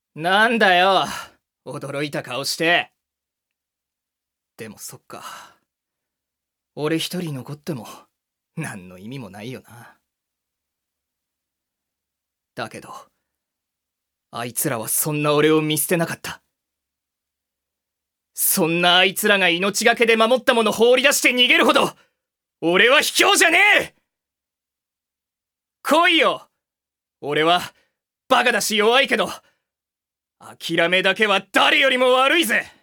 なんだよ、驚いた顔して。でもそっか。俺一人残っても何の意味もないよな。だけど、あいつらはそんな俺を見捨てなかった。そんなあいつらが命がけで守ったもの放り出して逃げるほど、俺は卑怯じゃねえ。来いよ。俺はバカだし弱いけど、諦めだけは誰よりも悪いぜ。